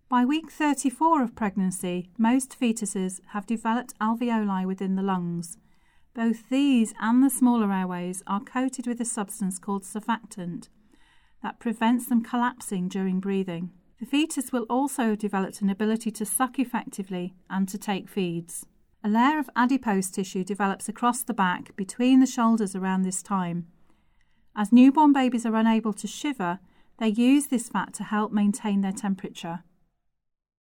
By week 34 of pregnancy, most fetuses have developed alveoli within the lungs. Both these and the smaller airways are coated with a substance called surfactant that prevents them collapsing during breathing. The fetus will also have developed an ability to suck effectively and to take feeds. A layer of adipose tissue develops across the back between the shoulders around this time. As newborn babies are unable to shiver, they use this fat to help maintain their temperature.